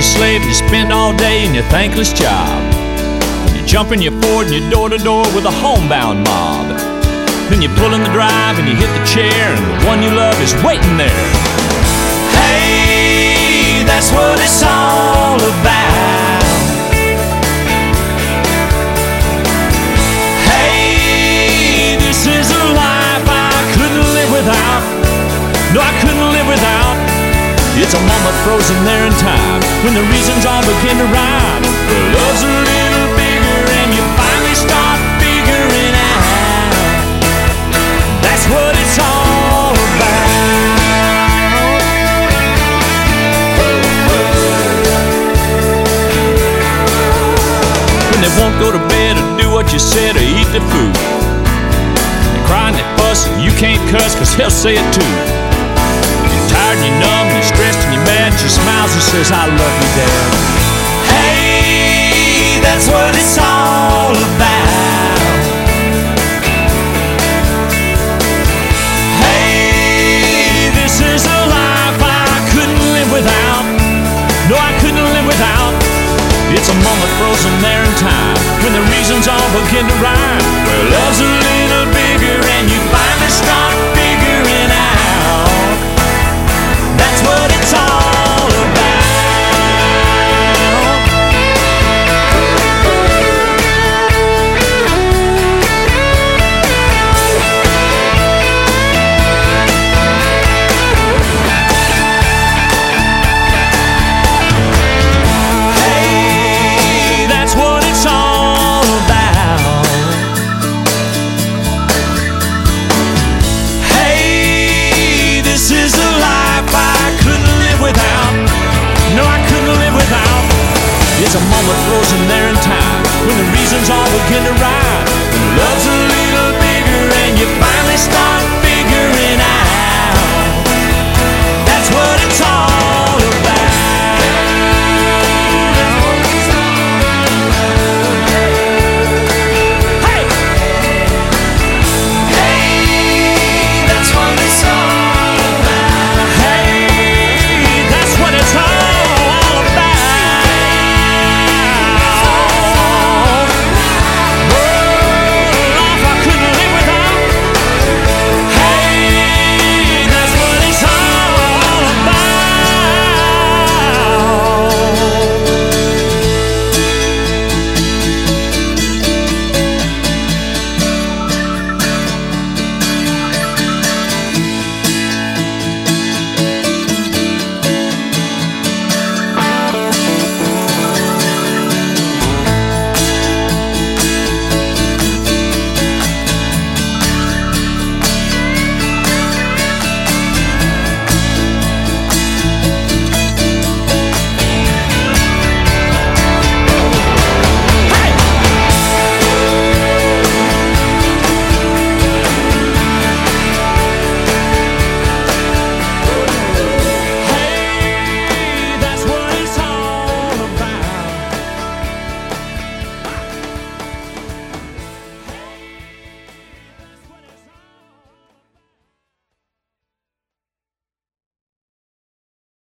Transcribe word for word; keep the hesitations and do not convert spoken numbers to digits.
slave and you spend all day in your thankless job. You jump in your Ford and you're door to door with a homebound mob. Then you pull in the drive and you hit the chair and the one you love is waiting there. Hey, that's what it's all about. Hey, this is a life I couldn't live without. No, I couldn't live without. It's a moment frozen there in time when the reasons all begin to rhyme. The love's a little bigger and you finally start figuring out that's what it's all about. When they won't go to bed or do what you said or eat the food, they cry and they fuss and you can't cuss cause he'll say it too. Tired and you're numb and you're stressed and you're mad and she smiles and says, I love you, Dad. Hey, that's what it's all about. Hey, this is a life I couldn't live without. No, I couldn't live without. It's a moment frozen there in time when the reasons all begin to rhyme. Where love's a little bigger and you finally start figuring out that's what it's all about. Hey, that's what it's all about. Hey, this is a life I couldn't live without. No, I couldn't live without. It's a moment frozen there in time when the reasons all begin to rise.